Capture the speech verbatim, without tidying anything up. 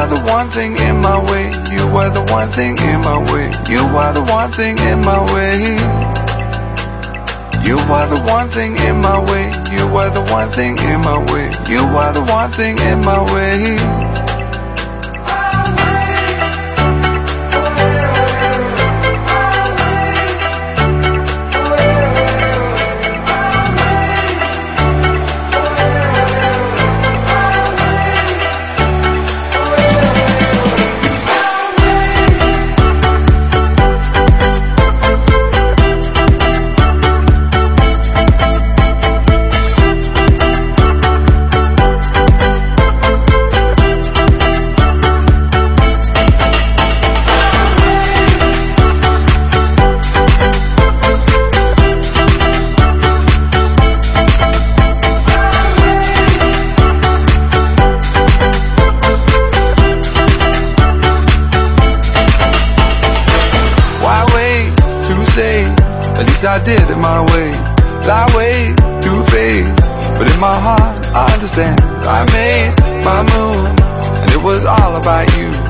the one thing in my way. You were the one thing in my way. You were the one thing in my way. You were the one thing in my way. You were the one thing in my way. You were the one thing in my way. At least I did it my way. I wait to fade, but in my heart I understand. I made my move, and it was all about you.